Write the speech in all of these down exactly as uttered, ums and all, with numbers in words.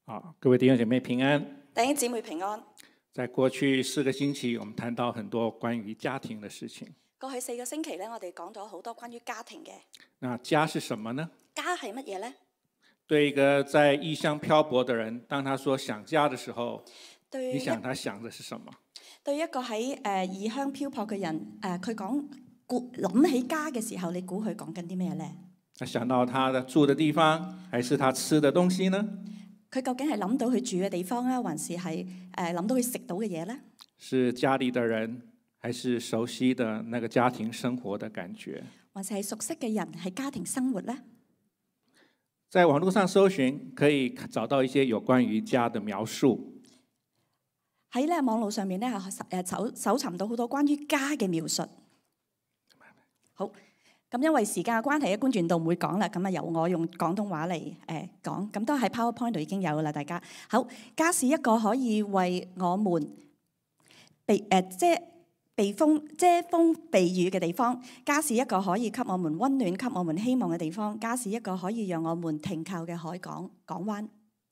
好，各位弟兄姐妹平安。 弟兄姊妹平安。 在過去四個星期，我們談到很多關於家庭的事情。 過去四個星期咧，我哋講咗好多關於家庭嘅。 那家是什麼呢？ 家係乜嘢呢？ 對一個在異鄉漂泊的人，當他說想家的時候， 對， 你想他想的是什麼？ 對一個喺誒異鄉漂泊嘅人，誒佢講估諗起家嘅時候，你估佢講緊啲咩呢？ 他想到他的住的地方，還是他吃的東西呢？ 佢究竟係諗到佢住嘅地方啊，還是係誒諗到佢食到嘅嘢呢？ 是家裏的人，還是熟悉的那個家庭生活的感覺？ 還是係熟悉嘅人，係家庭生活呢？ 在網絡上搜尋，可以找到一些有關於家的描述。 喺咧網絡上面咧，誒搜搜尋到好多關於家嘅描述。好，咁因為時間嘅關係，咧觀傳道唔會講啦，咁啊由我用廣東話嚟誒講，咁都喺 PowerPoint 度已經有噶啦，大家。好，家是一個可以為我們避誒、呃、遮避風遮風避雨嘅地方，家是一個可以給我們溫暖、給我們希望嘅地方，家是一個可以讓我們停靠嘅海港港灣。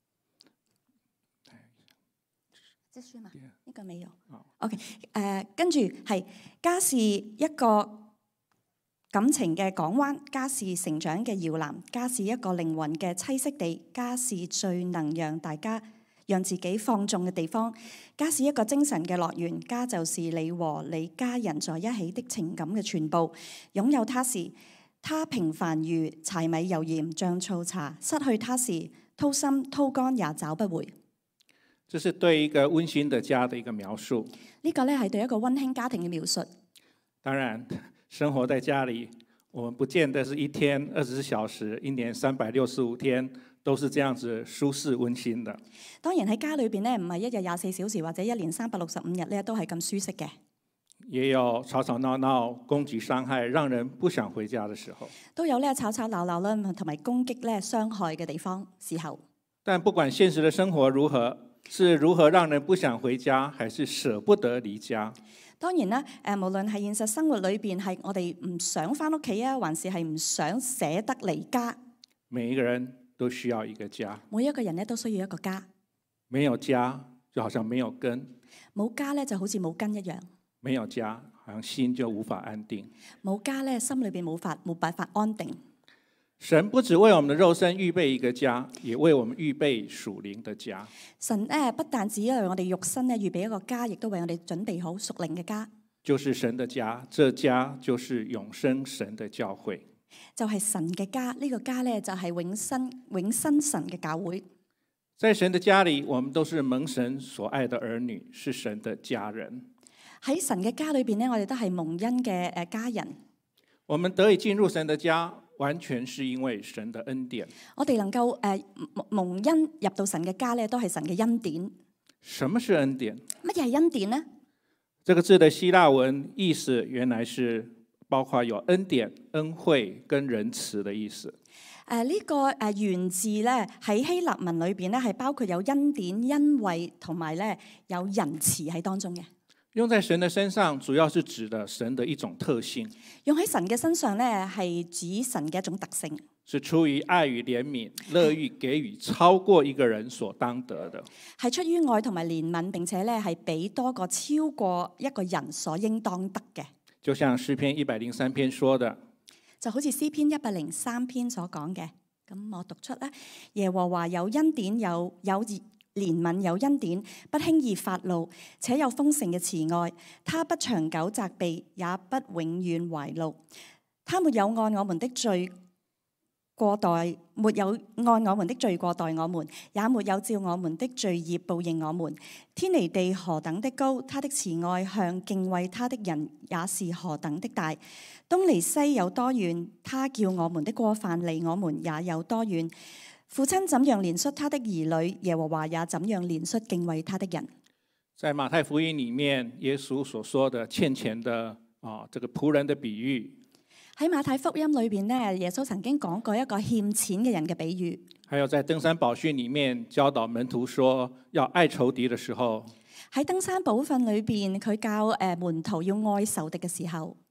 即書嘛？呢個未有。OK， 誒、呃，跟住係家是一個感情嘅港灣，家是成長嘅搖籃，家是一個靈魂嘅棲息地，家是最能讓大家讓自己放縱嘅地方，家是一個精神嘅樂園，家就是你和你家人在一起的情感嘅全部。擁有它時，它平凡如柴米油鹽醬醋茶；失去它時，掏心掏肝也找不回。 這是對一個溫馨的家的一個描述。 呢個咧係對一個溫馨家庭嘅描述。 當然，生活在家裏，我們不見得是一天二十四小時，一年三百六十五天都是這樣子舒適溫馨的。 當然喺家裏邊咧，唔係一日廿四小時或者一年三百六十五日咧都係咁舒適嘅。 也有吵吵鬧鬧、攻擊傷害，讓人不想回家的時候。 都有咧吵吵鬧鬧啦，同埋攻擊咧傷害嘅地方時候。 但不管現實的生活如何，是如何讓人不想回家，還是捨不得離家？ 當然啦，誒無論係現實生活裏邊係我哋唔想返屋企啊，還是係唔想捨得離家， 每一個人都需要一個家。 每一個人咧都需要一個家。 沒有家就好像沒有根， 冇家咧就好似冇根一樣。 沒有家，好像心就無法安定。 冇家咧，心裏邊冇法冇辦法安定。 神不只為我們的肉身預備一個家，也為我們預備屬靈的家。 神咧不但只為我哋肉身咧預備一個家，亦都為我哋準備好屬靈嘅家。 就是神的家，這家就是永生神的教會。 就係神嘅家，呢個家咧就係永生永生神嘅教會。 在神的家裏，我們都是蒙神所愛的兒女，是神的家人。 喺神嘅家裏邊咧，我哋都係蒙恩嘅誒家人。 我們得以進入神的家，完全是因為神的恩典。 我哋能夠誒蒙恩入到神嘅家咧，都係神嘅恩典。 什麼是恩典？ 乜嘢係恩典呢？ 這個字的希臘文意思原來是包括有恩典、恩惠跟仁慈的意思。 誒、這、呢個誒原字咧喺希臘文裏邊咧係包括有恩典、恩惠同埋咧有仁慈喺當中嘅。 用在神的身上，主要是指的神的一種特性。 用喺神嘅身上咧，係指神嘅一種特性， 是出於愛與憐憫，樂意給予超過一個人所當得的。 係出於愛同埋憐憫，並且咧係俾多個超過一個人所應當得嘅。就像詩篇一百零三篇說的， 就好似詩篇一百零三篇所講嘅。咁我讀出咧，耶和華有恩典，有有憐憫，有恩典，不輕易發怒，且有豐盛嘅慈愛。他不長久責備，也不永遠懷怒。他沒有按我們的罪過待，沒有按我們的罪過待我們，也沒有照我們的罪孽報應我們。天離地何等的高，他的慈愛向敬畏他的人也是何等的大。東離西有多遠，他叫我們的過犯離我們也有多遠。父親怎樣憐恤他的兒女，耶和華也怎樣憐恤敬畏他的人。 在馬太福音裡面，耶穌所說的欠錢的啊，這個僕人的比喻。 喺馬太福音裏邊呢，耶穌曾經講過一個欠錢嘅人嘅比喻。 還有在登山寶訓裡面教導門徒說，要愛仇敵的時候。 喺登山寶訓裏邊，佢教誒門徒要愛仇敵嘅時候。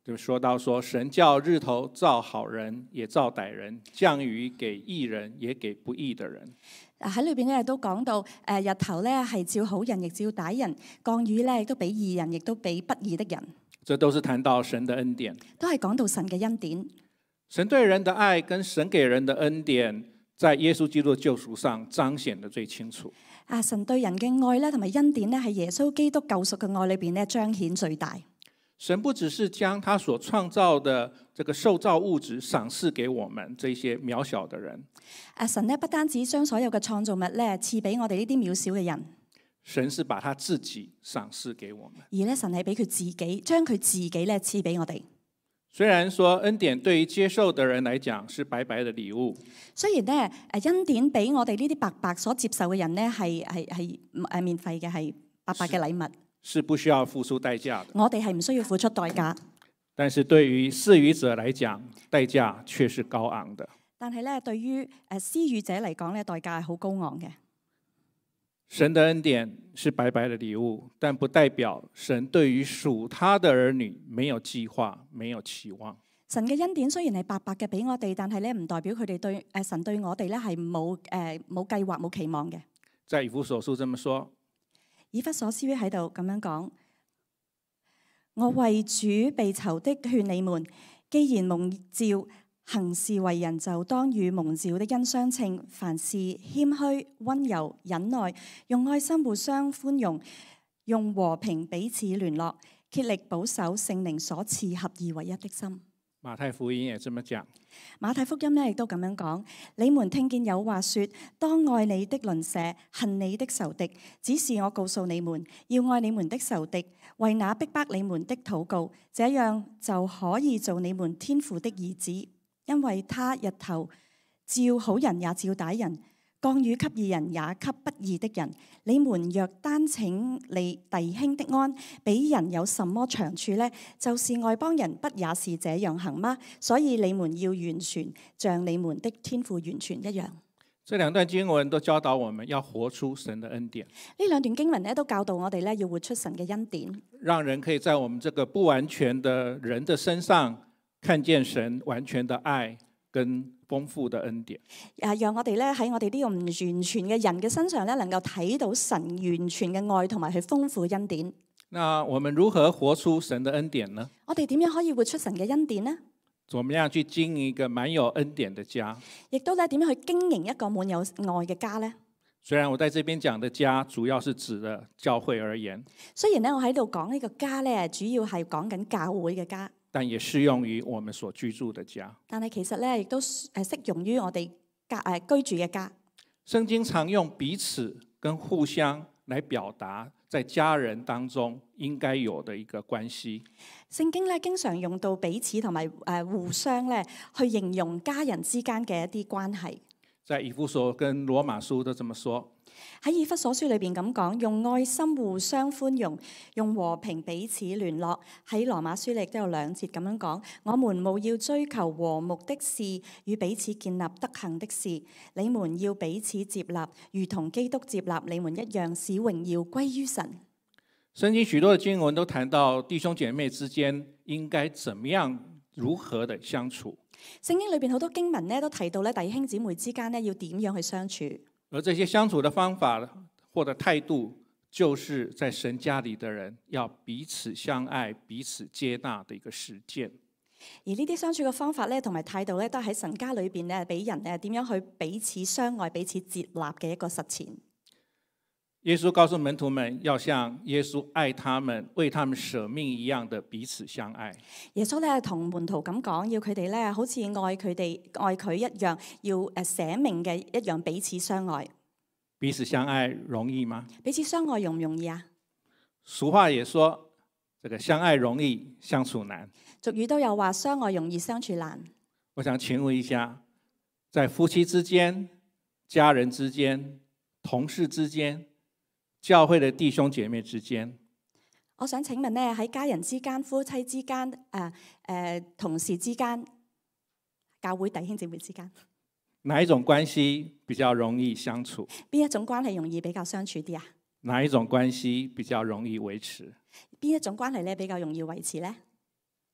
就說到說，神叫日頭照好人，也照歹人；降雨給義人，也給不義的人。 喺裏邊咧都講到，誒日頭咧係照好人，亦照歹人；降雨咧亦都俾義人，亦都俾不義的人。 這都是談到神的恩典， 都係講到神嘅恩典。 神對人的愛跟神給人的恩典，在耶穌基督的救贖上彰顯得最清楚。 啊，神對人嘅愛咧，同埋恩典咧，喺耶穌基督救贖嘅愛裏邊咧，彰顯最大。 神不只是將他所創造的這個受造物質賞賜給我們這些渺小的人。 啊，神咧不單止將所有嘅創造物咧賜俾我哋呢啲渺小嘅人， 神是把他自己賞賜給我們。 而咧神係俾佢自己，將佢自己咧賜俾我哋。 雖然說恩典對於接受的人來講是白白的禮物， 雖然咧誒恩典俾我哋呢啲白白所接受嘅人咧係係係誒免費嘅，係白白嘅禮物。 是不需要付出代價的。 我哋係唔需要付出代價， 但是對於施予者來講，代價卻是高昂的。 但係咧，對於誒施予者嚟講咧，代價係好高昂嘅。 神的恩典是白白的禮物，但不代表神對於屬他的兒女沒有計劃、沒有期望。 神嘅恩典雖然係白白嘅俾我哋，但係咧唔代表佢哋對誒神對我哋咧係冇誒冇計劃、冇期望嘅。 在以弗所書這麼說。 以弗所書喺度咁樣講，我為主被囚的勸你們，既然蒙召行事為人，就當與蒙召的恩相稱。凡事謙虛、溫柔、忍耐，用愛心互相寬容，用和平彼此聯絡，竭力保守聖靈所賜合而為一的心。 馬太福音也這麼講。 馬太福音呢亦都咁樣講，你們聽見有話說，當愛你的鄰舍，恨你的仇敵。只是我告訴你們，要愛你們的仇敵，為那逼迫你們的禱告，這樣就可以做你們天父的兒子。因為他日頭照好人也照歹人，降雨給義人也給不義的人。你們若單請你弟兄的安，比人有什麼長處呢？就是外邦人不也是這樣行嗎？所以你們要完全，像你們的天父完全一樣。 這兩段經文都教導我們要活出神的恩典。 呢兩段經文咧都教導我哋咧要活出神嘅恩典， 讓人可以在我們這個不完全的人的身上看見神完全的愛跟豐富的恩典。 誒，讓我哋咧喺我哋呢個唔完全嘅人嘅身上咧，能夠睇到神完全嘅愛同埋佢豐富嘅恩典。 那我們如何活出神的恩典呢？ 我哋點樣可以活出神嘅恩典呢？ 怎麼樣去經營一個滿有恩典的家？ 亦都咧點樣去經營一個滿有愛嘅家呢？ 雖然我在這邊講的家主要是指的教會而言， 雖然咧我喺度講呢個家咧，主要係講緊教會嘅家， 但也適用於我們所居住的家。 但係其實咧亦都誒適用於我哋家誒居住嘅家。 聖經常用彼此跟互相來表達在家人當中應該有的一個關係。 聖經咧經常用到彼此同埋誒互相咧去形容家人之間嘅一啲關係。 在以弗所跟羅馬書都這麼說。 喺以弗所書裏邊咁講，用愛心互相寬容，用和平彼此聯絡。喺羅馬書亦都有兩節咁樣講，我們務要追求和睦的事，與彼此建立德行的事。你們要彼此接納，如同基督接納你們一樣，使榮耀歸於神。 聖經許多的經文都談到弟兄姐妹之間應該怎麼樣如何的相處。 聖經裏邊好多經文咧都提到咧弟兄姊妹之間咧要點樣去相處。 而這些相處的方法或者態度，就是在神家裏的人要彼此相愛、彼此接納的一個實踐。 而呢啲相處嘅方法咧，同埋態度咧，都喺神家裏邊咧，俾人誒點樣去彼此相愛、彼此接納嘅一個實踐。 耶穌告訴門徒們，要像耶穌愛他們、為他們捨命一樣的彼此相愛。 耶穌咧同門徒咁講，要佢哋咧好似愛佢哋、愛佢一樣，要誒捨命嘅一樣彼此相愛。 彼此相愛容易嗎？ 彼此相愛容唔容易啊？ 俗話也說，這個相愛容易相處難。 俗語都有話，相愛容易相處難。 我想請問一下，在夫妻之間、家人之間、同事之間、教會的弟兄姐妹之間， 我想請問咧，喺家人之間、夫妻之間、誒、呃、誒、呃、同事之間、教會弟兄姊妹之間， 哪一種關係比較容易相處？ 邊一種關係容易比較相處啲啊？ 哪一種關係比較容易維持？ 邊一種關係咧比較容易維持咧？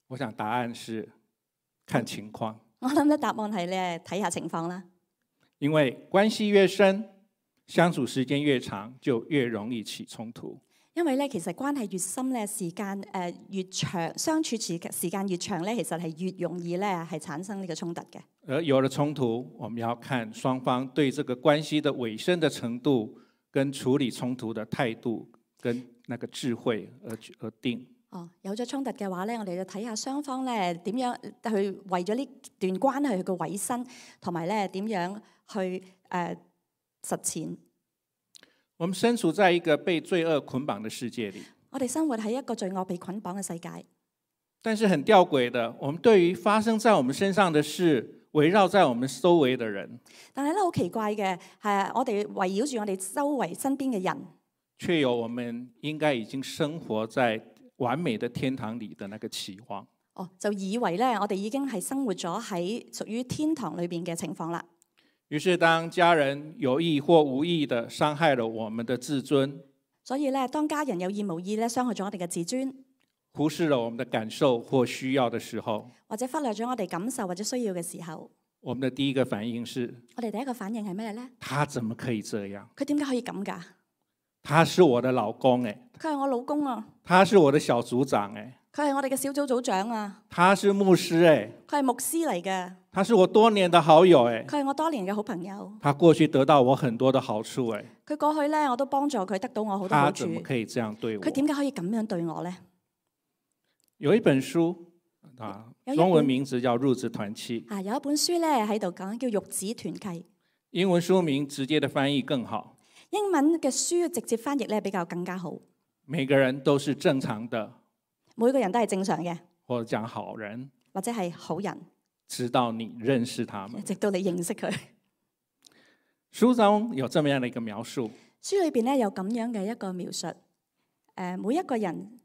我想答案是看情況， 我諗咧答案係咧睇下情況啦。 因為關係越深，相處時間越長，就越容易起衝突。 因為咧，其實關係越深咧，時間誒越長，相處時時間越長咧，其實係越容易咧係產生呢個衝突嘅。 而有了衝突，我們要看雙方對這個關係的尾聲的程度，跟處理衝突的態度，跟那個智慧而而定。 哦，有咗衝突嘅話咧，我哋就睇下雙方咧點樣去為咗呢段關係去個尾聲，同埋咧點樣去誒、呃、實踐。 我們身處在一個被罪惡捆綁的世界裏， 我哋生活喺一個罪惡被捆綁嘅世界。 但是很吊詭的，我們對於發生在我們身上的事，圍繞在我們周圍的人， 但係咧好奇怪嘅係，我哋圍繞住我哋周圍身邊嘅人， 卻有我們應該已經生活在完美的天堂裏的那個期望。 哦，就以為咧我哋已經係生活咗喺屬於天堂裏邊嘅情況啦。 於是當家人有意或無意的傷害了我們的自尊， 所以咧當家人有意無意咧傷害咗我哋嘅自尊， 忽視了我們的感受或需要的時候， 或者忽略咗我哋感受或者需要嘅時候， 我們的第一個反應是： 我哋第一個反應係咩咧？ 他怎麼可以這樣？ 佢點解可以咁㗎？ 他是我的老公誒， 佢係我老公啊！ 他是我的小組長誒， 佢係我哋嘅小組組長啊！ 他是牧師誒， 佢係牧師嚟嘅。 他是我多年的好友誒， 佢係我多年嘅好朋友。 他過去得到我很多的好處誒， 佢過去咧我都幫助佢得到我好多好處。 他怎麼可以這樣對我？ 佢點解可以咁樣對我咧？ 有一本書啊，中文名字叫《褥子團契》 啊，有一本書咧喺度講叫《褥子團契》， 英文書名直接的翻譯更好。 英文嘅書直接翻譯咧比較更加好。 每個人都是正常的， 每個人都係正常嘅， 或者講好人， 或者係好人， 直到你認識他們， 直到你認識佢。 書中有這麼樣的一個描述， 書裏邊咧有咁樣嘅一個描述，誒，每一個人，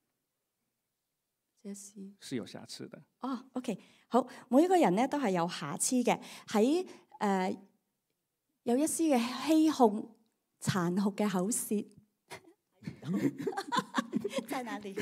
這是是有瑕疵的。 哦，OK，好，每一個人咧都係有瑕疵嘅，喺誒、呃、有一絲嘅欺哄、殘酷嘅口舌，在哪裡？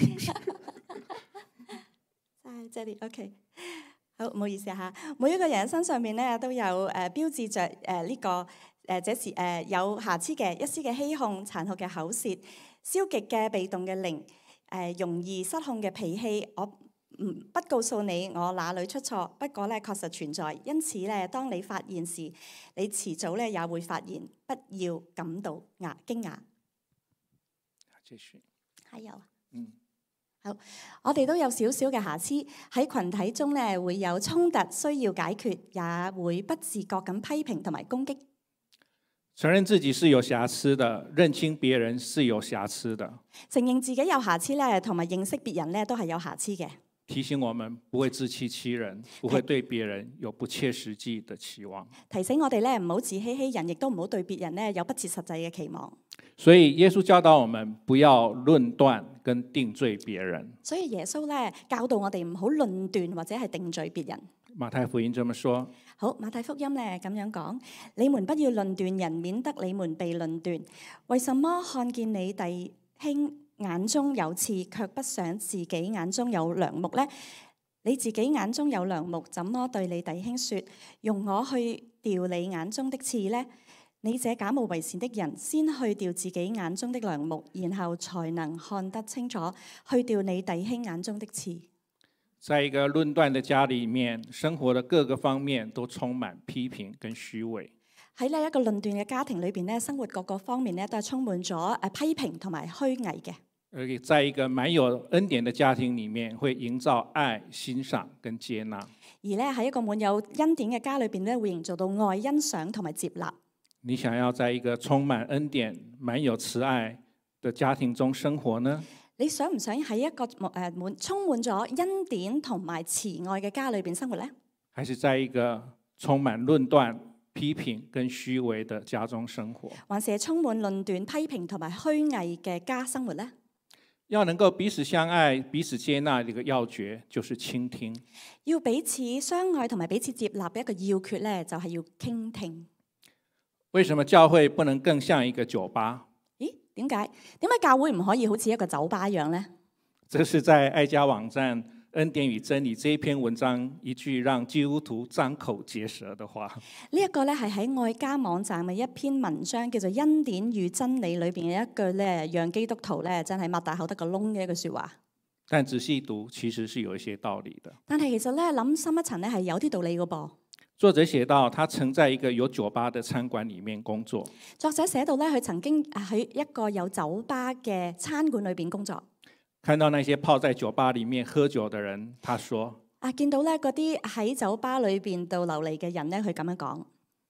在這裡，OK。好，唔好意思嚇。每一個人身上面咧都有誒、呃、標誌着誒呢個誒、呃，這是誒、呃、有瑕疵嘅一絲嘅欺哄、殘酷嘅口舌、消極嘅被動嘅靈、誒、呃、容易失控嘅脾氣。我唔不告訴你我哪裡出錯，不過咧確實存在。因此咧，當你發現時，你遲早咧也會發現，不要感到訝驚訝。 繼續， 還有， 嗯。 好，我哋都有少少嘅瑕疵，喺群體中咧會有衝突需要解決，也會不自覺咁批評同埋攻擊。 承認自己是有瑕疵的，認清別人是有瑕疵的。 承認自己有瑕疵咧，同埋認識別人咧都係有瑕疵嘅。 提醒我們不會自欺欺人，不會對別人有不切實際的期望。 提醒我哋咧唔好自欺欺人，亦都唔好對別人咧有不切實際嘅期望。 所以耶穌教導我們不要論斷跟定罪別人。 所以耶穌咧教導我哋唔好論斷或者係定罪別人。 馬太福音這麼說。 好，馬太福音咧咁樣講：你們不要論斷人，免得你們被論斷。為什麼看見你弟兄眼中有刺，卻不想自己眼中有梁木呢？你自己眼中有梁木，怎麼對你弟兄說，用我去掉你眼中的刺呢？你這假冒為善的人，先去掉自己眼中的梁木，然後才能看得清楚，去掉你弟兄眼中的刺。 在一個論斷的家裏面，生活的各個方面都充滿批評跟虛偽。 喺呢一個論斷嘅家庭裏邊咧，生活各個方面咧都係充滿咗誒批評同埋虛偽嘅。 而在一個滿有恩典的家庭裏面，會營造愛、欣賞跟接納。而咧喺一個滿有恩典嘅家裏邊咧，會營造到愛、欣賞同埋接納。 你想要在一個充滿恩典、滿有慈愛的家庭中生活呢？ 你想唔想喺一個誒滿充滿咗恩典同埋慈愛嘅家裏邊生活呢？ 還是在一個充滿論斷、批評跟虛偽的家中生活？ 還是係充滿論斷、批評同埋虛偽嘅家生活呢？ 要能夠彼此相愛、彼此接納嘅一個要訣，就是傾聽。 要彼此相愛同埋彼此接納嘅一個要訣咧，就係要傾聽。 為什麼教會不能更像一個酒吧？ 咦？點解？點解教會唔可以好似一個酒吧一樣呢？ 這是在愛家網站恩典與真理這一篇文章一句讓基督徒張口結舌的話。 呢一個咧係喺愛家網站嘅一篇文章，叫做《恩典與真理》裏邊嘅一句咧，讓基督徒咧真係擘大口得個窿嘅一句説話。 但仔細讀，其實是有一些道理的。 但係其實咧諗深一層咧係有啲道理嘅噃。 作者寫到，他曾在一個有酒吧的餐館裡面工作。 作者寫到咧，佢曾經喺一個有酒吧嘅餐館裏邊工作。 看到那些泡在酒吧裡面喝酒的人，他說： 啊，見到咧嗰啲喺酒吧裏邊度流離嘅人咧，佢咁樣講。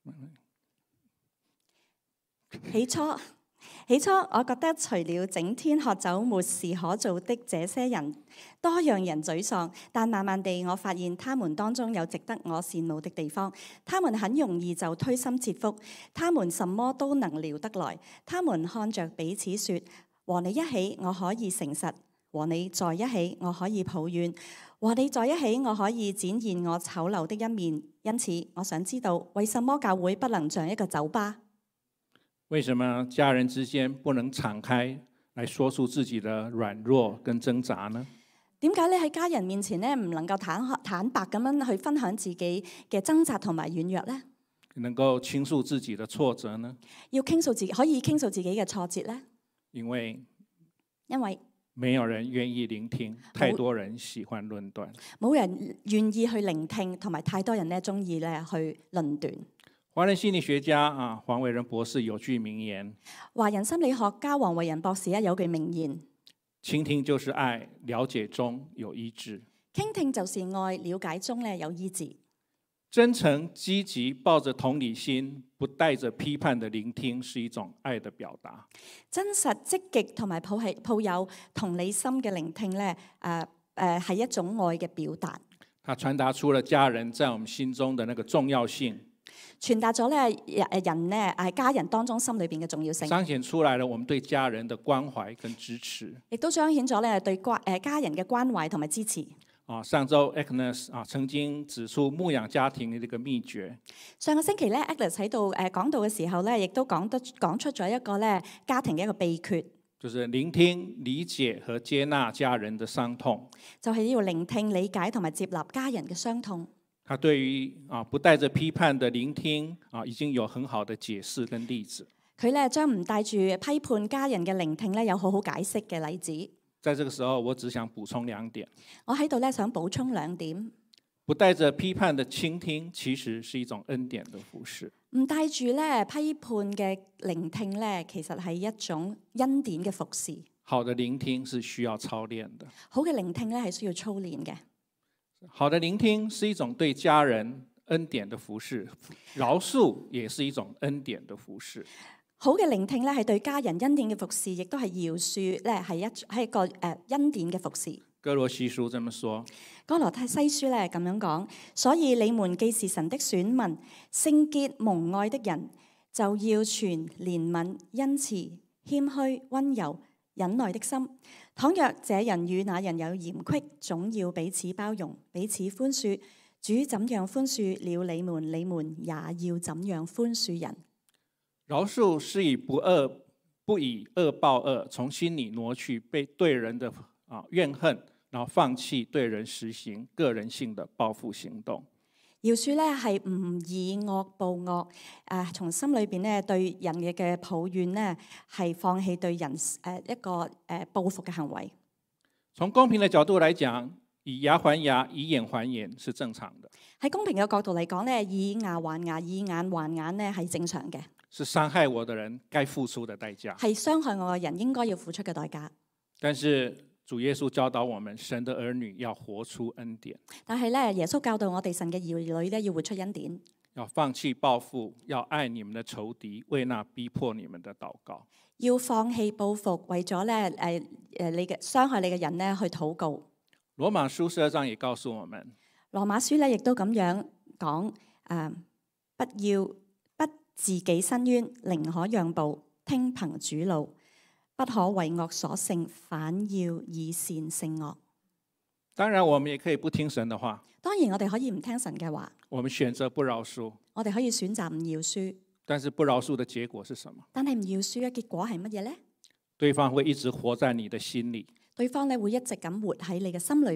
起初，起初我覺得除了整天喝酒沒事可做的這些人，多讓人沮喪。但慢慢地，我發現他們當中有值得我羨慕的地方。他們很容易就推心置腹，他們什麼都能聊得來。他們看着彼此說：和你一起，我可以誠實。和你在一起，我可以抱怨；和你在一起，我可以展現我醜陋的一面。因此，我想知道，為什麼教會不能像一個酒吧？ 為什麼家人之間不能敞開來說出自己的軟弱跟掙扎呢？ 點解你喺家人面前咧唔能夠坦坦白咁樣去分享自己嘅掙扎同埋軟弱呢？ 能夠傾訴自己的挫折呢？ 要傾訴自己，可以傾訴自己嘅挫折呢？ 因為因為沒有人願意聆聽，太多人喜歡論斷。 冇人願意去聆聽，同埋太多人咧中意咧去論斷。 華人心理學家啊，黃偉仁博士有句名言： 華人心理學家黃偉仁博士咧有句名言： 傾聽就是愛，了解中有醫治。 傾聽就是愛，了解中咧有醫治。 真誠、積極、抱着同理心，不帶着批判的聆聽，是一種愛的表達。 真實、積極同埋抱係抱有同理心嘅聆聽咧，誒誒係一種愛嘅表達。 它傳達出了家人在我們心中的那個重要性， 傳達咗咧誒人咧誒家人當中心裏邊嘅重要性， 彰顯出來了我們對家人的關懷跟支持， 亦都彰顯咗咧對關誒家人嘅關懷同埋支持。 啊，上週 Agnes 啊曾經指出牧養家庭嘅呢個秘訣。 上個星期咧 Agnes 喺度誒講道嘅時候咧，亦都講得講出咗一個咧家庭嘅一個秘訣， 就是聆聽、理解和接納家人的傷痛。 就係要聆聽、理解同埋接納家人嘅傷痛。 他對於啊不帶着批判的聆聽啊，已經有很好的解釋跟例子。 佢咧將唔帶住批判家人嘅聆聽咧，有好好解釋嘅例子。 在這個時候，我只想補充兩點。 我喺度咧想補充兩點。 不帶着批判的傾聽，其實是一種恩典的服事。 唔帶住咧批判嘅聆聽咧，其實係一種恩典嘅服事。 好的聆聽是需要操練的。 好嘅聆聽咧係需要操練嘅。 好的聆聽是一種對家人恩典的服事，饒恕也是一種恩典的服事。 好嘅聆聽咧，係對家人恩典嘅服侍，亦都係饒恕咧，係一係一個誒恩典嘅服侍。 哥羅西書這麼說， 哥羅西書咧咁樣講，所以你們既是神的選民，聖潔蒙愛的人，就要存憐憫、恩慈、謙虛、温柔、忍耐的心。倘若這人與那人有嫌隙，總要彼此包容，彼此寬恕。主怎樣寬恕了你們，你們也要怎樣寬恕人。 饒恕是以不惡不以惡報惡，從心裡挪去被對人的啊怨恨，然後放棄對人實行個人性的報復行動。 饒恕咧係唔以惡報惡，誒從心裏邊咧對人嘅嘅抱怨咧係放棄對人誒一個誒報復嘅行為。 從公平嘅角度來講，以牙還牙，以眼還眼是正常的。 喺公平嘅角度嚟講咧，以牙還牙，以眼還眼咧係正常嘅。 是傷害我的人該付出的代價， 係傷害我嘅人應該要付出嘅代價。 但是主耶穌教導我們，神的兒女要活出恩典。 但係咧，耶穌教導我哋神嘅兒女咧要活出恩典， 要放棄報復，要愛你們的仇敵，為那逼迫你們的禱告。 要放棄報復，為咗咧誒誒你嘅傷害你嘅人咧去禱告。 羅馬書十二章也告訴我們， 羅馬書咧亦都咁樣講，誒、呃，不要。自己伸冤，寧可讓步，聽憑主怒，不可為惡所勝，反要以善勝惡。 當然，我們也可以不聽神的話。 當然，我哋可以唔聽神嘅話。 我們選擇不饒恕。 我哋可以選擇唔饒恕。 但是不饒恕的結果是什麼？ 但係唔饒恕嘅結果係乜嘢呢？ 對方會一直活在你的心裡。 對方咧會一直咁活喺你嘅心裏邊。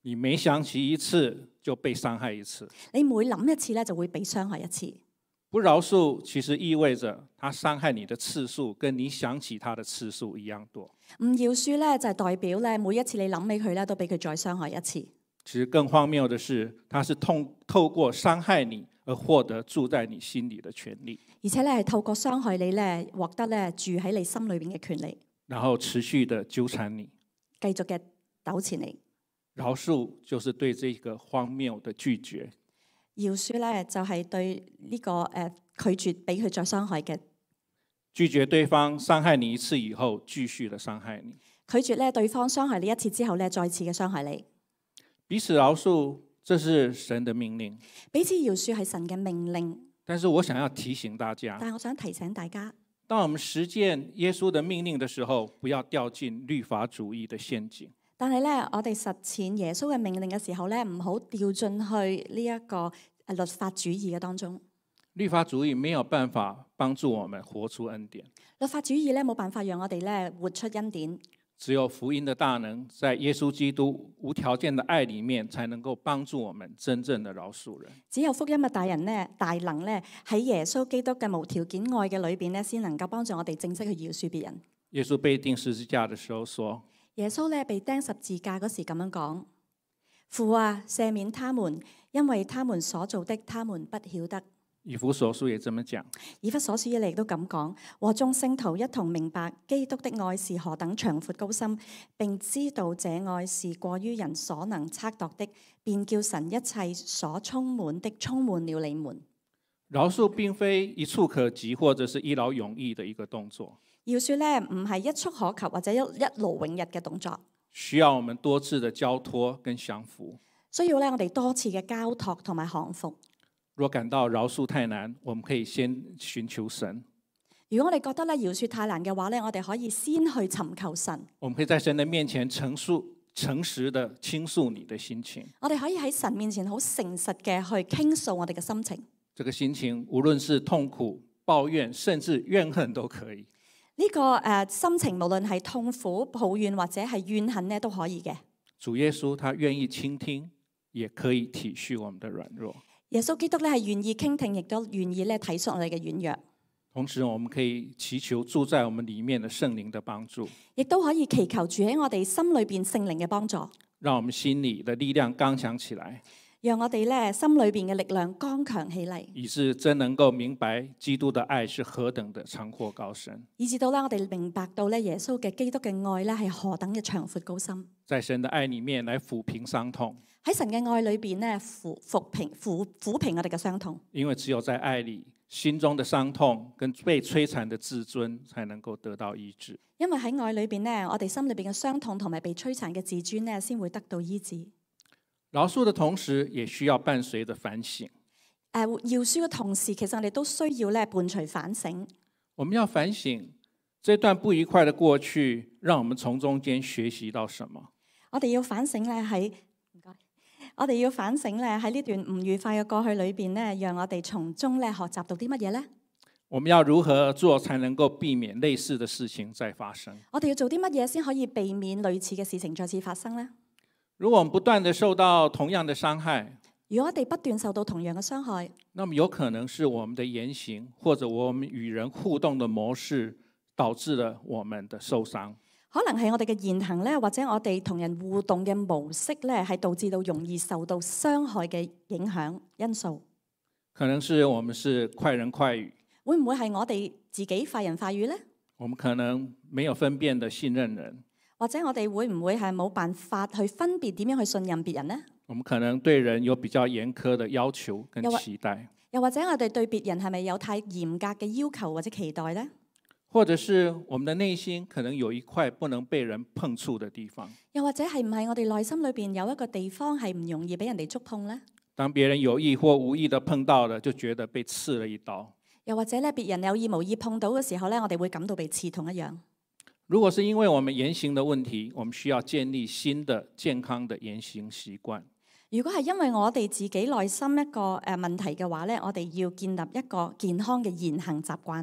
你每想起一次就被傷害一次。 你每諗一次咧，就會被傷害一次。 不饒恕其實意味着他傷害你的次數跟你想起他的次數一樣多。 唔饒恕咧就係代表咧每一次你諗起佢咧都俾佢再傷害一次。 其實更荒謬的是，他是透透過傷害你而獲得住在你心裡的權利， 而且咧係透過傷害你咧獲得咧住喺你心裏邊嘅權利， 然後持續的糾纏你， 繼續嘅糾纏你。 饒恕就是對這個荒謬的拒絕。 饒恕咧就係對呢個誒拒絕俾佢再傷害嘅， 拒絕對方傷害你一次以後，繼續的傷害你。 拒絕咧對方傷害你一次之後咧，再次嘅傷害你。 彼此饒恕，這是神的命令。 彼此饒恕係神嘅命令。 但是我想要提醒大家， 但係我想提醒大家， 當我們實踐耶穌的命令的時候，不要掉進律法主義的陷阱。 但係咧，我哋實踐耶穌嘅命令嘅時候咧，唔好掉進去呢一個律法主義嘅當中。 律法主義沒有辦法幫助我們活出恩典。 律法主義咧冇辦法讓我哋咧活出恩典。 只有福音的大能，在耶穌基督無條件的愛裡面，才能夠幫助我們真正的饒恕人。 只有福音嘅大人咧，大能咧喺耶穌基督嘅無條件愛嘅裏邊咧，先能夠幫助我哋正式去饒恕別人。 耶穌被釘十字架的時候說： 耶穌咧被釘十字架嗰時咁樣講：父啊，赦免他們，因為他們所做的，他們不曉得。 以弗所書也這麼講。 以弗所書一嚟都咁講，和眾聖徒一同明白基督的愛是何等長闊高深，並知道這愛是過於人所能測度的，便叫神一切所充滿的充滿了你們。 饒恕並非一蹴可及或者是一勞永逸的一個動作。 饒恕咧唔係一蹴可及或者一一勞永逸嘅動作， 需要我們多次的交託跟降服。 需要咧我哋多次嘅交託同埋降服。 若感到饒恕太難，我們可以先尋求神。 如果我哋覺得咧饒恕太難嘅話咧，我哋可以先去尋求神。 我們可以在神的面前陳述、誠實的傾訴你的心情。 我哋可以喺神面前好誠實嘅去傾訴我哋嘅心情。 這個心情無論是痛苦、抱怨，甚至怨恨都可以。 呢、這個誒、呃、心情無論係痛苦、抱怨或者係怨恨咧都可以嘅。 主耶穌他願意傾聽，也可以體恤我們的軟弱。 耶穌基督咧係願意傾聽，亦都願意咧體恤我哋嘅軟弱。 同時，我們可以祈求住在我們裡面的聖靈的幫助， 亦都可以祈求住喺我哋心裏邊聖靈嘅幫助， 讓我們心裡的力量剛強起來， 讓我哋咧心裏邊嘅力量剛強起嚟， 以致真能夠明白基督的愛是何等的長闊高深， 以至到咧我哋明白到咧耶穌嘅基督嘅愛咧係何等嘅長闊高深， 在神的愛裡面來撫平傷痛。 喺神嘅愛裏邊咧撫撫平撫撫平我哋嘅傷痛， 因為只有在愛裡，心中的傷痛跟被摧殘的自尊才能夠得到醫治。 因為喺愛裏邊咧，我哋心裏邊嘅傷痛同埋被摧殘嘅自尊咧，先會得到醫治。 饒恕的同時，也需要伴隨着反省。 誒，饒恕嘅同時，其實我哋都需要咧伴隨反省。 我們要反省這段不愉快的過去，讓我們從中間學習到什麼？ 我哋要反省咧喺。我哋要反省咧喺呢段唔愉快嘅過去裏邊咧，讓我哋從中咧學習到啲乜嘢咧？ 我們要如何做才能夠避免類似的事情再發生？ 我哋要做啲乜嘢先可以避免類似嘅事情再次發生咧？ 如果我們不斷地受到同樣的傷害， 如果我哋不斷受到同樣嘅傷害， 那麼有可能是我們的言行或者我們與人互動的模式導致了我們的受傷。 可能係我哋嘅言行咧，或者我哋同人互動嘅模式咧，係導致到容易受到傷害嘅影響因素。 可能是我們是快人快語， 會唔會係我哋自己快人快語呢？ 我們可能沒有分辨的信任人， 或者我哋會唔會係冇辦法去分別點樣去信任別人呢？ 我們可能對人有比較嚴苛的要求跟期待， 又或者我哋對別人係咪有太嚴格嘅要求或者期待呢？ 或者是我們的內心可能有一塊不能被人碰觸的地方， 又或者係唔係我哋內心裏邊有一個地方係唔容易俾人哋觸碰呢？ 當別人有意或無意的碰到了，就覺得被刺了一刀。 又或者咧，別人有意無意碰到嘅時候咧，我哋會感到被刺痛一樣。 如果是因為我們言行的問題，我們需要建立新的健康的言行習慣。 如果係因為我哋自己內心一個誒問題嘅話咧，我哋要建立一個健康嘅言行習慣。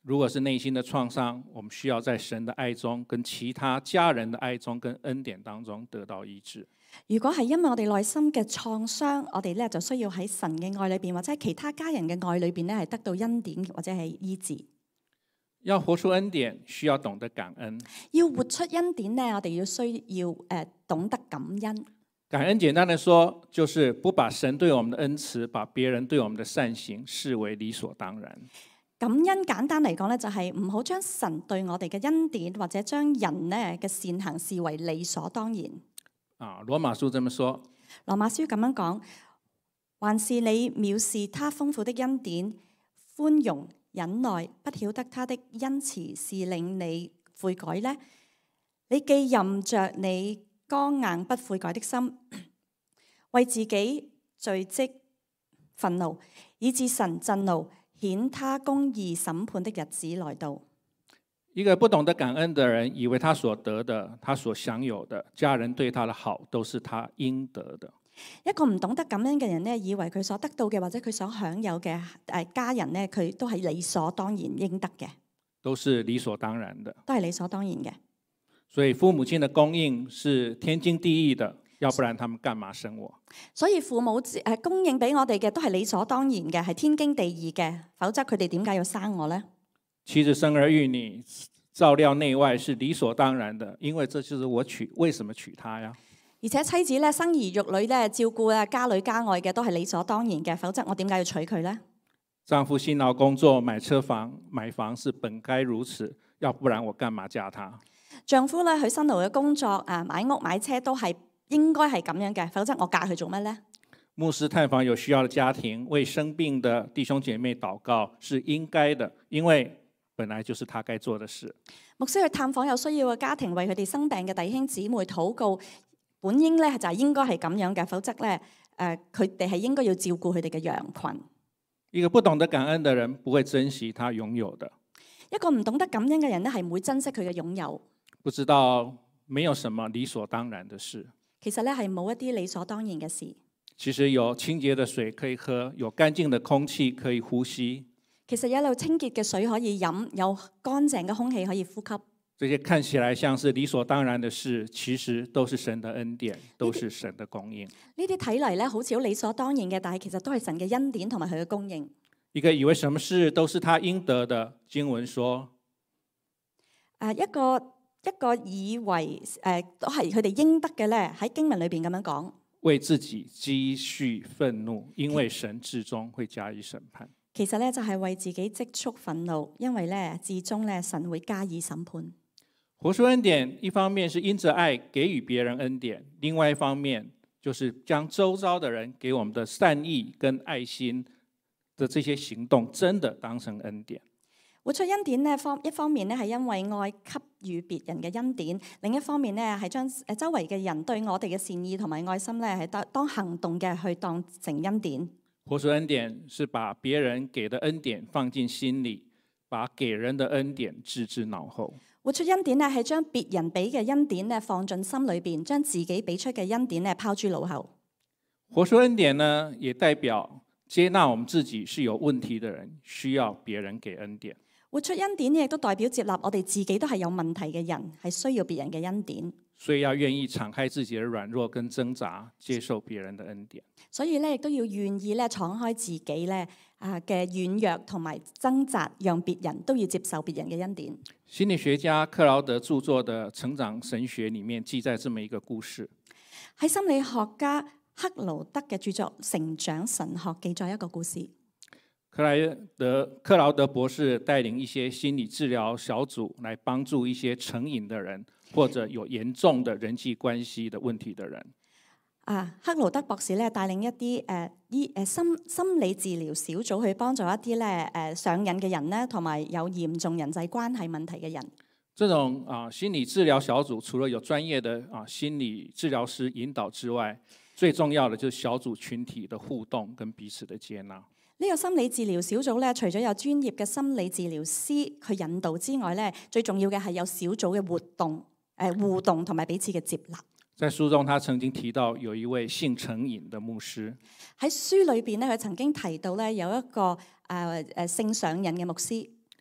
如果是內心的創傷，我們需要在神的愛中，跟其他家人的愛中，跟恩典當中得到醫治。 如果係因為我哋內心嘅創傷，我哋咧就需要喺神嘅愛裏邊，或者係其他家人嘅愛裏邊咧，係得到恩典或者係醫治。 要活出恩典，需要懂得感恩。 要活出恩典咧，我哋要需要誒、呃、懂得感恩。 感恩簡單的說，就是不把神對我們的恩慈，把別人對我們的善行視為理所當然。 感恩簡單嚟講咧，就係唔好將神對我哋嘅恩典，或者將人咧嘅善行視為理所當然。 啊，羅馬書這麼說。 羅馬書咁樣講，還是你藐視他豐富的恩典、寬容、忍耐，不曉得他的恩慈是令你悔改呢？你既任着你剛硬不悔改的心，為自己聚積憤怒，以致神震怒，顯他公義審判的日子來到。 一個不懂得感恩的人，以為他所得的、他所享有的，家人對他的好，都是他應得的。 一個唔懂得感恩嘅人呢，以為佢所得到嘅或者佢所享有嘅誒家人呢，佢都係理所當然應得嘅， 都是理所當然的， 都係理所當然嘅。 所以父母親的供應是天經地義的，要不然他們幹嘛生我？ 所以父母誒供應俾我哋嘅都係理所當然嘅，係天經地義嘅，否則佢哋點解要生我呢？ 妻子生兒育女，照料內外是理所當然的，因為這就是我娶，為什麼娶她呀？ 而且妻子咧生兒育女咧，照顧啊家裏家外嘅都係理所當然嘅，否則我點解要娶佢呢？ 丈夫辛勞工作買車房買房是本該如此，要不然我幹嘛嫁他？ 丈夫咧佢辛勞嘅工作啊買屋買車都係應該係咁樣嘅，否則我嫁佢做乜呢？ 牧師探訪有需要的家庭，為生病的弟兄姐妹禱告是應該的，因為本來就是他該做的事。 牧師去探訪有需要嘅家庭，為佢哋生病嘅弟兄姊妹禱告，本應咧就係應該係咁樣嘅，否則咧誒佢哋係應該要照顧佢哋嘅羊群。 一個不懂得感恩的人，不會珍惜他擁有的。 一個唔懂得感恩嘅人咧，係唔會珍惜佢嘅擁有。 不知道沒有什麼理所當然的事。 其實咧係冇一啲理所當然嘅事。 其實有清潔的水可以喝，有乾淨的空氣可以呼吸。 其實有一路清潔嘅水可以飲，有乾淨嘅空氣可以呼吸。 這些看起來像是理所當然的事，其實都是神的恩典，都是神的供應。 呢啲睇嚟咧，好似好理所當然嘅，但係其實都係神嘅恩典同埋佢嘅供應。 一個以為什麼事都是他應得的，經文說： 誒一個一個以為誒都係佢哋應得嘅咧，喺經文裏邊咁樣講。 為自己積蓄憤怒，因為神至終會加以審判。 其實咧就係為自己積蓄憤怒，因為咧至終咧神會加以審判。 活出恩典，一方面是因着愛給予別人恩典，另外一方面就是將周遭的人給我們的善意跟愛心的這些行動，真的當成恩典。 活出恩典呢，方一方面咧係因為愛給予別人嘅恩典，另一方面咧係將誒周圍嘅人對我哋嘅善意同埋愛心咧係當當行動嘅去當成恩典。 活出恩典是把別人給的恩典放進心裡，把給人的恩典置之腦後。 活出恩典咧係將別人俾嘅恩典咧放進心裏邊，將自己俾出嘅恩典咧拋諸腦後。 活出恩典呢，也代表接納我們自己是有問題的人，需要別人給恩典。 活出恩典亦都代表接納我哋自己都係有問題嘅人，係需要別人嘅恩典。 所以要願意敞開自己的軟弱跟掙扎，接受別人的恩典。 所以咧，亦都要願意咧敞開自己咧啊嘅軟弱同埋掙扎，讓別人都要接受別人嘅恩典。 心理學家克勞德著作的《成長神學》裡面記載這麼一個故事。 喺心理學家克勞德嘅著作《成長神學》記載一個故事。 克萊德克勞德博士帶領一些心理治療小組來幫助一些成癮的人，或者有嚴重的人際關係的問題的人。 啊，克勞德博士咧帶領一啲誒醫誒心心理治療小組去幫助一啲咧誒上癮嘅人咧，同埋有嚴重人際關係問題嘅人。 這種啊心理治療小組除了有專業的啊心理治療師引導之外，最重要的就是小組群體的互動跟彼此的接納。 呢個心理治療小組咧，除咗有專業嘅心理治療師去引導之外咧，最重要嘅係有小組嘅活動、誒互動同埋彼此嘅接納。 在書中，他曾經提到有一位姓陳穎的牧師。 喺書裏邊咧，佢曾經提到咧有一個誒誒性上癮嘅牧師。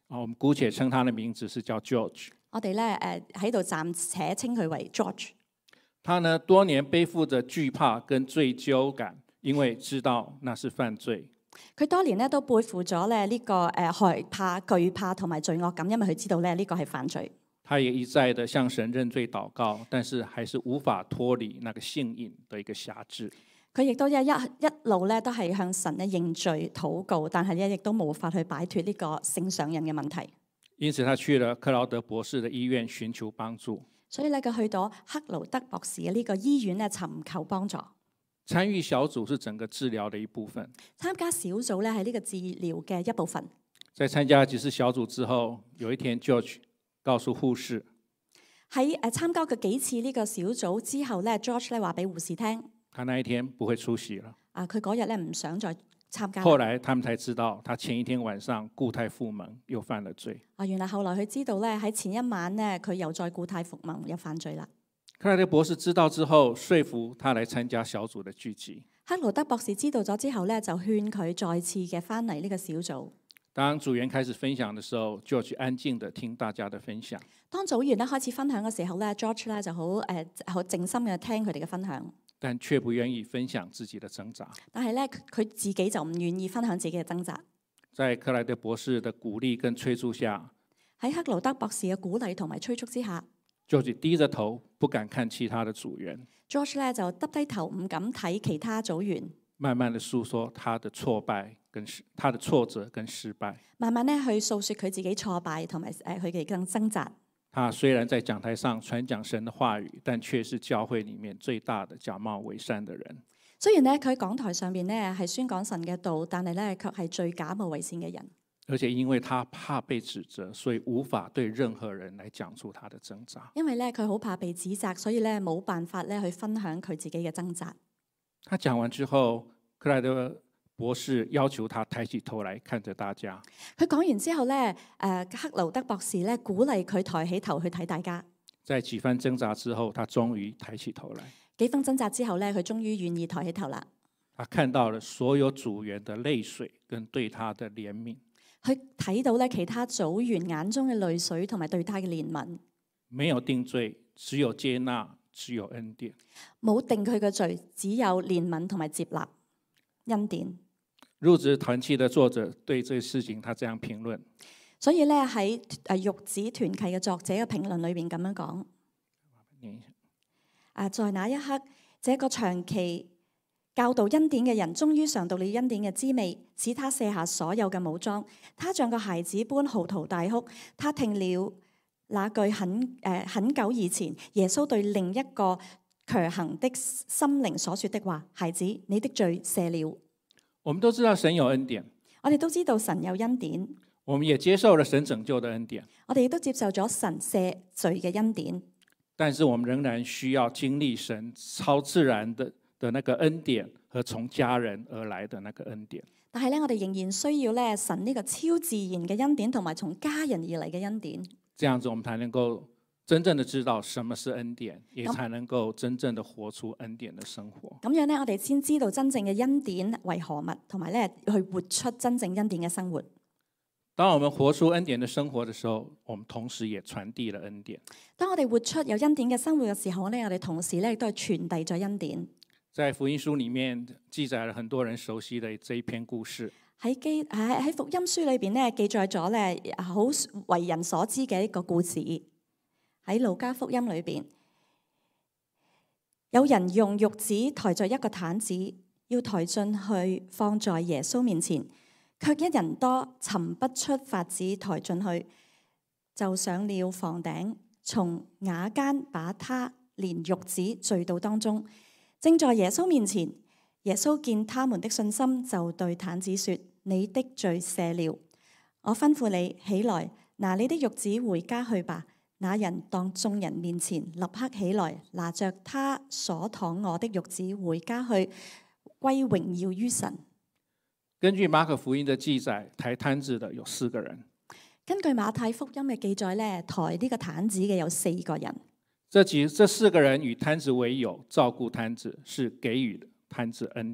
啊，我們姑且稱他的名字是叫 George。 我哋咧誒喺度暫且稱佢為 George。 他呢多年背負着懼怕跟罪疚感，因為知道那是犯罪。 佢多年咧都背負咗咧呢個誒害怕、懼怕同埋罪惡感，因為佢知道咧呢個係犯罪。 他也一再的向神認罪禱告，但是還是無法脫離那個性癮的一個轄制。 佢亦都一一一路咧都係向神咧認罪禱告，但係咧亦都無法去擺脫呢個性上癮嘅問題。 因此，他去了克勞德博士的醫院尋求幫助。 所以咧，佢去到克勞德博士嘅呢個醫院咧尋求幫助。 參與小組是整個治療的一部分。 參加小組咧係呢個治療嘅一部分。 在參加幾次小組之後，有一天 George 告訴護士， 喺誒參加過幾次呢個小組之後咧 ，George 咧話俾護士聽， 他那一天不會出席了。 啊，佢嗰日咧唔想再參加。 後來他們才知道，他前一天晚上故態復萌，又犯了罪。 啊，原來後來佢知道咧喺前一晚咧，佢又再故態復萌，又犯罪啦。 克萊德博士知道之後，說服他來參加小組的聚集。 克勞德博士知道咗之後咧，就勸佢再次嘅翻嚟呢個小組。 當組員開始分享的時候，George 安靜地聽大家的分享。 當組員咧開始分享嘅時候咧 ，George 咧就好誒好靜心嘅聽佢哋嘅分享， 但卻不願意分享自己的掙扎。 但係咧佢自己就唔願意分享自己嘅掙扎。 在克萊德博士的鼓勵跟催促下， 喺克勞德博士嘅鼓勵同埋催促之下 George 低着頭，不敢看其他的組員。 George 咧就耷低頭，唔敢睇其他組員， 慢慢的訴說他的挫敗跟失，他的挫折跟失敗。 慢慢咧去訴說佢自己挫敗同埋誒佢嘅更掙扎。 他雖然在講台上傳講神的話語，但卻是教會裡面最大的假冒偽善的人。 雖然咧佢喺講台上邊咧係宣講神嘅道，但係咧卻係最假冒偽善嘅人。 而且因為他怕被指責，所以無法對任何人來講出他的掙扎。 因為咧佢好怕被指責，所以咧冇辦法咧去分享佢自己嘅掙扎。 他講完之後，克萊德博士要求他抬起頭來看着大家。 佢講完之後咧，誒克勞德博士咧鼓勵佢抬起頭去睇大家。 在幾番掙扎之後，他終於抬起頭來。 幾番掙扎之後咧，佢終於願意抬起頭啦。 他看到了所有組員的淚水跟對他的憐憫。 佢睇到咧其他組員眼中嘅淚水同埋對他嘅憐憫。 沒有定罪，只有接納，只有恩典。 冇定佢嘅罪，只有憐憫同埋接納恩典。 褥子團契的作者對這個事情，他這樣評論。 所以咧喺誒褥子團契嘅作者嘅評論裏邊咁樣講。啊，在那一刻，這個長期教導恩典嘅人，終於嘗到了恩典嘅滋味，使他卸下所有嘅武裝。他像個孩子般嚎啕大哭。他聽了那句很誒、呃、很久以前耶穌對另一個強行的心靈所說的話：孩子，你的罪赦了。 我們都知道神有恩典， 我哋都知道神有恩典， 我們也接受了神拯救的恩典。 我哋亦都接受咗神赦罪嘅恩典。 但是我們仍然需要經歷神超自然的的那個恩典和從家人而來的那個恩典。 但係咧，我哋仍然需要咧神呢個超自然嘅恩典，同埋從家人而嚟嘅恩典。 這樣子，我們才能夠真正的知道什麼是恩典，也才能夠真正的活出恩典的生活。 咁樣咧，我哋先知道真正嘅恩典為何物，同埋咧去活出真正恩典嘅生活。 當我們活出恩典的生活的時候，我們同時也傳遞了恩典。 當我哋活出有恩典嘅生活嘅時候咧，我哋同時咧亦都係傳遞咗恩典。 在福音書裡面記載了很多人熟悉的這一篇故事。 喺記喺喺福音書裏邊咧記載咗咧好為人所知嘅一個故事。喺路加福音裏邊，有人用褥子抬着一個毯子，要抬進去放在耶穌面前，卻一人多，尋不出法子抬進去，就上了房頂，從瓦間把他連褥子墜到當中。正在耶穌面前，耶穌見他們的信心，就對毯子說：你的罪赦了。我吩咐你起來，拿你的褥子回家去吧。那人當眾人面前立刻起來，拿着他所躺臥的褥子回家去，歸榮耀於神。 根據馬可福音的記載，抬癱子的有四個人。 根據馬太福音嘅記載咧，抬呢個毯子嘅有四個人。 這幾這四個人與癱子為友，照顧癱子，是給予癱子恩典。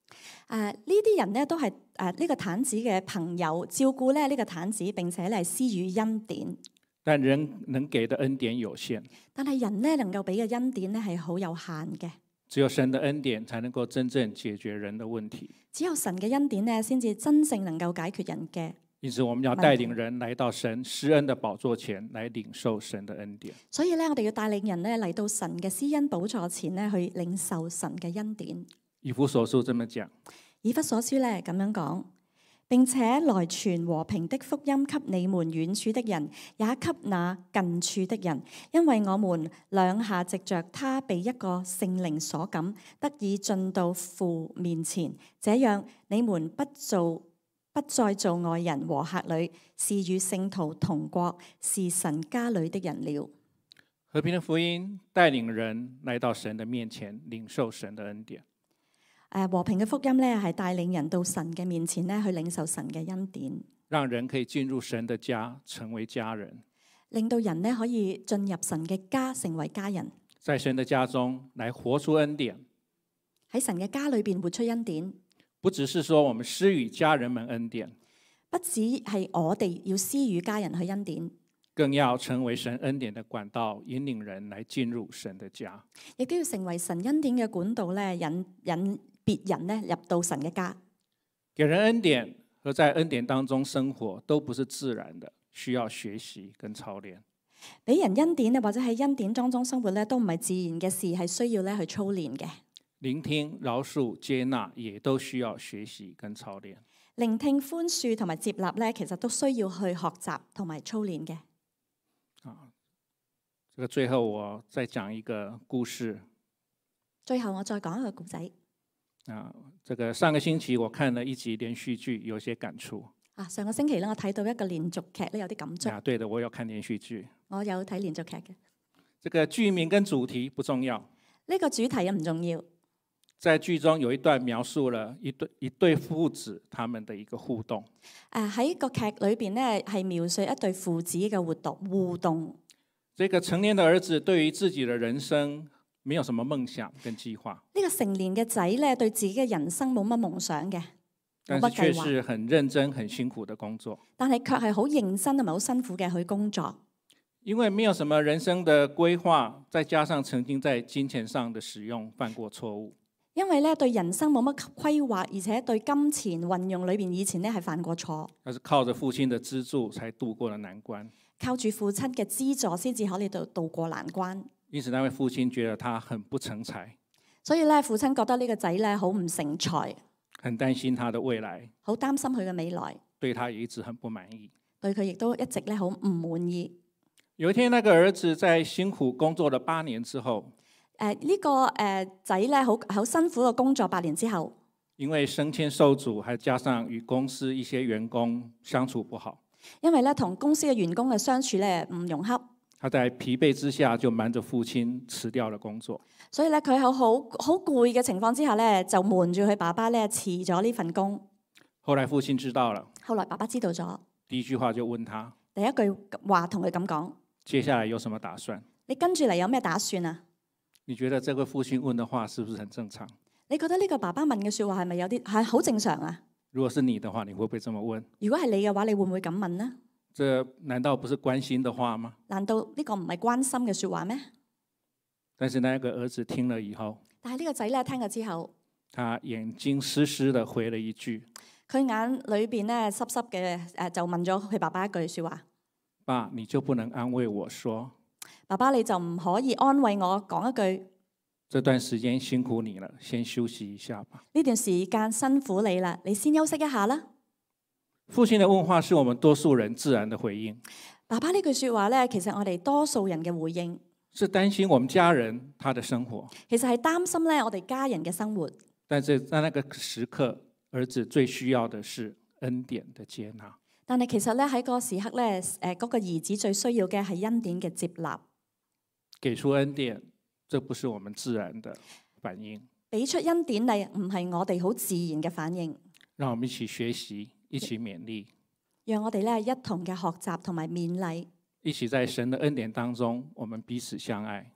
誒呢啲人咧都係誒呢個毯子嘅朋友，照顧咧呢個毯子，並且嚟施予恩典。 但人能給的恩典有限， 但係人咧能夠俾嘅恩典咧係好有限嘅。 只有神的恩典才能夠真正解決人的問題。 只有神嘅恩典咧，先至真正能夠解決人嘅。 因此，我們要帶領人來到神施恩的寶座前，來領受神的恩典。 所以咧，我哋要帶領人咧嚟到神嘅施恩寶座前咧，去領受神嘅恩典。 以弗所書這麼講， 以弗所書咧咁樣講，並且來傳和平的福音給你們遠處的人，也給那近處的人，因為我們兩下藉着他被一個聖靈所感，得以進到父面前。這樣你們不做不再做外人和客旅，是與聖徒同國，是神家裏的人了。 和平的福音帶領人來到神的面前，領受神的恩典。 誒，和平嘅福音咧，係帶領人到神嘅面前咧，去領受神嘅恩典， 讓人可以進入神的家，成為家人。 令到人咧可以進入神嘅家，成為家人。 在神的家中來活出恩典。 喺神嘅家裏邊活出恩典。 不只是說我們施予家人們恩典， 不只係我哋要施予家人去恩典， 更要成為神恩典的管道，引領人來進入神的家。 亦都要成為神恩典嘅管道咧，引引別人咧入到神嘅家。 給人恩典和在恩典當中生活都不是自然的，需要學習跟操練。 俾人恩典啊，或者喺恩典當中生活咧，都唔係自然嘅事，係需要咧去操練嘅。 聆聽、饒恕、接納，也都需要學習跟操練。 聆聽、寬恕同埋接納咧，其實都需要去學習同埋操練嘅。 啊，這個最後我再講一個故事。 最後我再講一個故仔。 啊，這個上個星期我看了一集連續劇，有些感觸。 啊，上個星期咧，我睇到一個連續劇咧，有啲感觸。 啊，對的，我有看連續劇。 我有睇連續劇嘅。 這個劇名跟主題不重要。 呢個主題又唔重要。 在劇中有一段描述了一對一對父子他們的一個互動。 誒，喺個劇裏邊咧，係描述一對父子嘅活動互動。 這個成年的兒子對於自己的人生沒有什麼夢想跟計劃。 呢個成年嘅仔咧，對自己嘅人生冇乜夢想嘅，冇乜計劃。 但是卻是很認真、很辛苦的工作。 但係卻係好認真同埋好辛苦嘅去工作。 因為沒有什麼人生的規劃，再加上曾經在金錢上的使用犯過錯誤。 因為咧對人生冇乜規劃，而且對金錢運用裏邊以前咧係犯過錯。 他是靠着父親的資助才度過了難關。 靠住父親嘅資助先至可以度渡過難關。 因此，那位父親覺得他很不成才。 所以咧，父親覺得呢個仔咧好唔成才， 很擔心他的未來， 好擔心佢嘅未來， 對他也一直很不滿意， 對佢亦都一直咧好唔滿意。 有一天，那個兒子在辛苦工作了八年之後， 誒、呃、呢、這個誒仔咧好好辛苦嘅工作八年之後， 因為升遷受阻，還加上與公司一些員工相處不好， 因為咧同公司嘅員工嘅相處咧唔融洽。 他在疲憊之下就瞞着父親辭掉了工作。 所以咧佢喺好好攰嘅情況之下咧，就瞞住佢爸爸咧辭咗呢份工。 後來父親知道了， 後來爸爸知道咗， 第一句話就問他， 第一句話同佢咁講： 接下來有什麼打算？ 你跟住嚟有咩打算啊？ 你覺得這個父親問的話是不是很正常？ 你覺得呢個爸爸問嘅說話係咪有啲係好正常啊？ 如果是你的話，你會不會這麼問？ 如果係你嘅話，你會唔會咁問呢？ 這難道不是關心的話嗎？ 難道呢個唔係關心嘅說話咩？ 但是那個兒子聽了以後， 但係呢個仔咧聽咗之後， 他眼睛濕濕的回了一句： 佢眼裏邊咧濕濕嘅，誒，就問咗佢爸爸一句說話： 爸，你就不能安慰我說， 爸爸你就唔可以安慰我講一句， 這段時間辛苦你了，先休息一下吧。 呢段時間辛苦你啦，你先休息一下啦。 父親的問話是我們多數人自然的回應。 爸爸呢句說話咧，其實我哋多數人嘅回應， 是擔心我們家人他的生活。 其實係擔心咧我哋家人嘅生活。 但是在那個時刻，兒子最需要的是恩典的接納。 但係其實咧喺嗰個時刻咧，誒、那、嗰個兒子最需要嘅係恩典嘅接納。 給出恩典，這不是我們自然的反應。 俾出恩典嚟，唔係我哋好自然嘅反應。 讓我們一起學習，一起勉勵， 讓我哋咧一同嘅學習同埋勉勵， 一起在神的恩典當中，我們彼此相愛，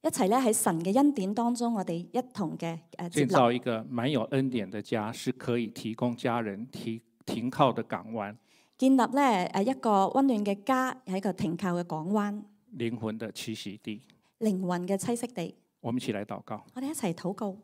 一齊咧喺神嘅恩典當中，我哋一同嘅誒接納， 建造一個滿有恩典的家，是可以提供家人提停靠的港灣， 建立咧誒一個溫暖嘅家，係一個停靠嘅港灣， 靈魂的棲息地。 靈魂嘅棲息地。 我們一起來禱告。 我哋一齊禱告。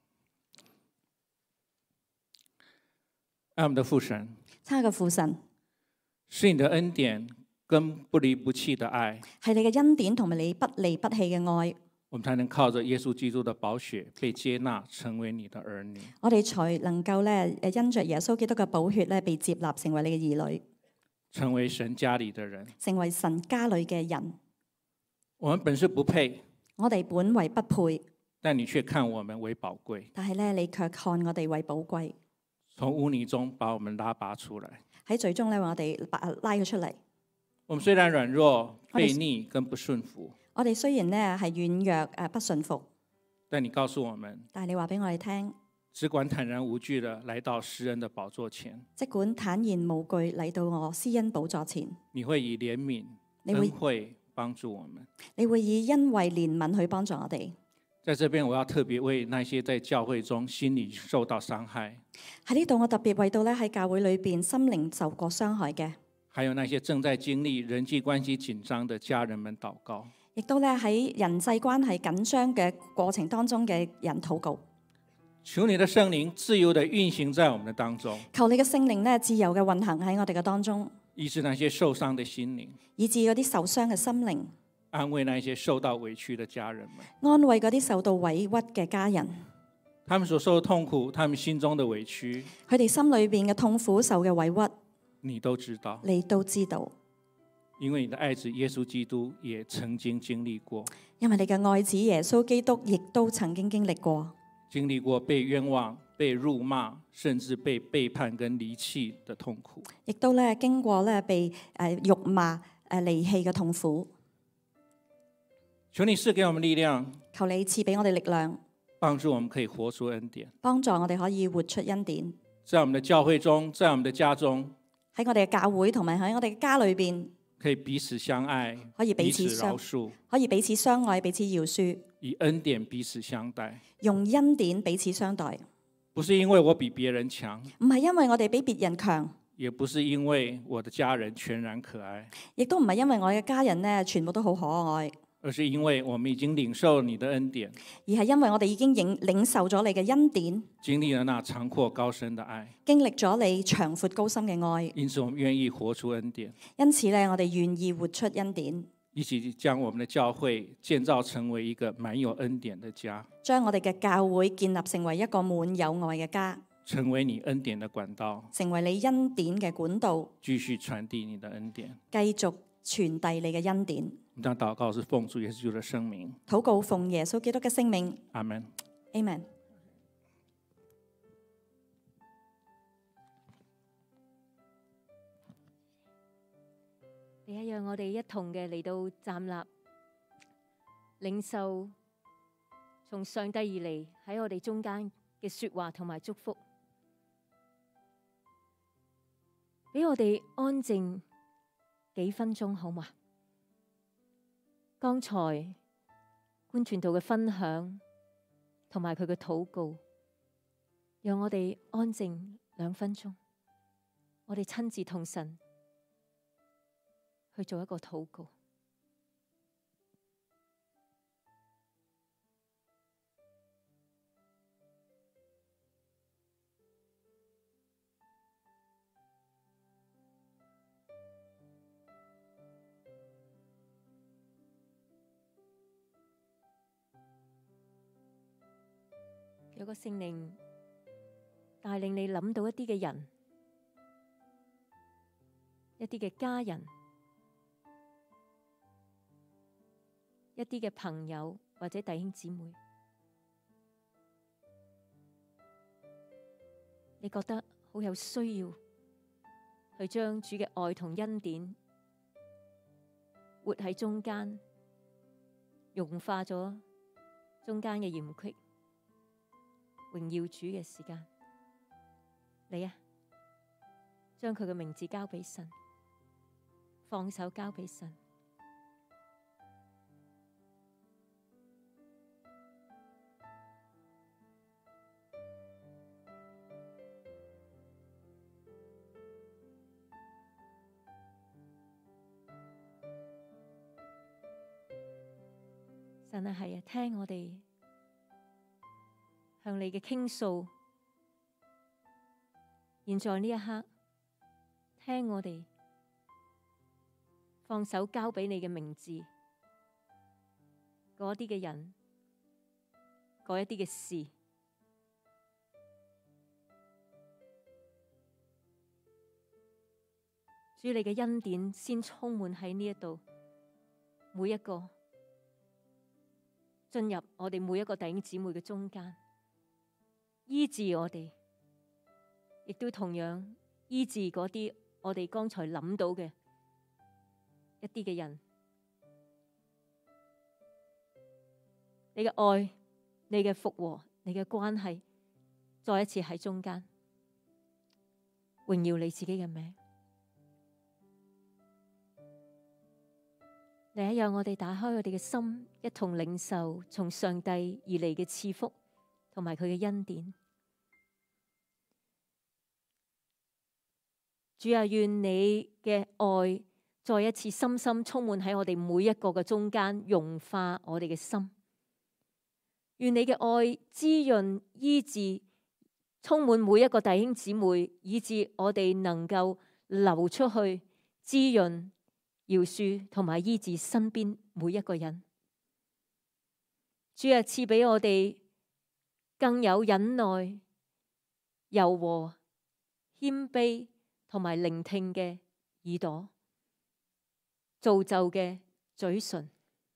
愛我們的父神， 親愛嘅父神， 是你的恩典跟不離不棄的愛， 係你嘅恩典同埋你不離不棄嘅愛， 我們才能靠着耶穌基督的寶血被接納，成為你的兒女。 我哋才能夠咧誒因着耶穌基督嘅寶血咧被接納，成為你嘅兒女， 成為神家裏的人。 成為神家裏嘅人。 我們本是不配， 我哋本為不配， 但你卻看我們為寶貴， 但係咧你卻看我哋為寶貴， 從污泥中把我們拉拔出來。 喺最終咧為我哋把拉佢出嚟。 我們雖然軟弱、悖逆跟不順服， 我哋雖然咧係軟弱誒不順服， 但你告訴我們， 但係你話俾我哋聽， 只管坦然無懼地來到施恩的寶座前， 即管坦然無懼嚟到我施恩寶座前， 你會以憐憫、 你會恩惠幫助我們。 你會以恩惠憐憫去幫助我哋。 在這邊，我要特別為那些在教會中心理受到傷害， 喺呢度我特別為到咧喺教會裏邊心靈受過傷害嘅， 還有那些正在經歷人際關係緊張的家人們禱告。 亦都咧喺人際關係緊張嘅過程當中嘅人禱告。 求你的聖靈自由地運行在我們的當中， 求你嘅聖靈咧自由嘅運行喺我哋嘅當中， 醫治那些受傷的心靈， 以致嗰啲受傷嘅心靈， 安慰那些受到委屈的家人們， 安慰嗰啲受到委屈嘅家人。 他們所受的痛苦，他們心中的委屈， 佢哋心裏邊嘅痛苦、受嘅委屈， 你都知道， 你都知道。 因為你的愛子耶穌基督也曾經經歷過， 因為你嘅愛子耶穌基督亦都曾經經歷過， 經歷過被冤枉、被辱罵，甚至被背叛跟離棄的痛苦， 亦都咧經過咧被誒辱罵、誒離棄嘅痛苦。 求你賜給我們力量， 求你賜俾我哋力量， 幫助我們可以活出恩典， 幫助我哋可以活出恩典。 在我們的教會中，在我們的家中， 喺我哋嘅教會同埋喺我哋嘅家裏邊， 可以彼此相愛， 可以彼彼此相此饒恕， 可以彼此相愛、彼此饒恕， 以恩典彼此相待。 用恩典彼此相待。 不是因為我比別人強， 唔係因為我哋比別人強， 也不是因為我的家人全然可愛， 亦都唔係因為我嘅家人咧全部都好可愛， 而是因為我們已經領受你的恩典， 而係因為我哋已經領領受咗你嘅恩典， 經歷了那長闊高深的愛， 經歷咗你長闊高深嘅愛。 因此我們願意活出恩典， 因此咧，我哋願意活出恩典， 一起將我們的教會建造成為一個滿有恩典的家， 將我哋嘅教會建立成為一個滿有愛嘅家， 成為你恩典的管道， 成為你恩典嘅管道， 繼續傳遞你的恩典。 繼續傳遞你嘅恩典。 我們將禱告是奉主耶穌基督的聖名， 禱告奉耶穌基督嘅聖名， 阿門。 Amen。 第一，讓我哋一同嘅嚟到站立，領受從上帝而嚟喺我哋中間嘅說話同埋祝福，俾我哋安靜幾分鐘好嗎？剛才官傳道嘅分享同埋佢嘅禱告，讓我哋安靜兩分鐘，我哋親自同神去做一個禱告。有個聖靈帶領你諗到一啲嘅人，一啲嘅家人，一啲嘅朋友或者弟兄姊妹，你覺得好有需要去將主嘅愛同恩典活喺中間，融化咗中間嘅鹽隙，榮耀主嘅時間，你啊，將佢嘅名字交俾神，放手交俾神。 神啊，係啊，聽我哋向你嘅傾訴。現在呢一刻，聽我哋放手交俾你嘅名字，嗰啲嘅人，嗰一啲嘅事。主，你嘅恩典先充滿喺呢一度，每一個進入我哋每一個弟兄姊妹嘅中間，醫治我哋，亦都同樣醫治嗰啲我哋剛才諗到嘅一啲嘅人。你嘅愛，你嘅復和，你嘅關係，再一次喺中間，榮耀你自己嘅名。第一，讓我哋打開我哋嘅心，一同領受從上帝而嚟嘅賜福同埋佢嘅恩典。主啊，願你嘅愛再一次深深充滿喺我哋每一個嘅中間，融化我哋嘅心。願你嘅愛滋潤醫治，充滿每一個弟兄姊妹，以致我哋能夠流出去滋潤、饒恕同埋醫治身邊每一個人。主啊，賜俾我哋更有忍耐、柔和、謙卑同埋聆聽嘅耳朵，造就嘅嘴唇。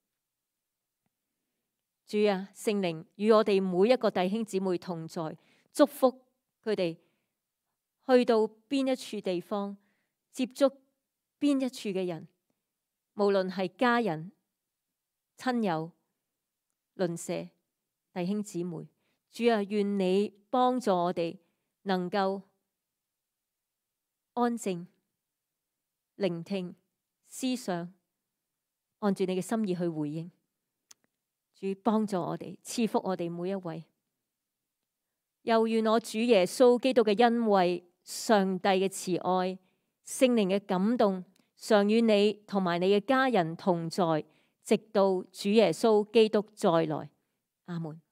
主啊，聖靈與我哋每一個弟兄姊妹同在，祝福佢哋去到邊一處地方，接觸邊一處嘅人，無論係家人、親友、鄰舍、弟兄姊妹。主啊，願你幫助我哋能夠安靜、聆聽、思想，按住你嘅心意去回應。主幫助我哋，賜福我哋每一位。又願我主耶穌基督嘅恩惠、上帝嘅慈愛、聖靈嘅感動，常與你同埋你嘅家人同在，直到主耶穌基督再來。阿門。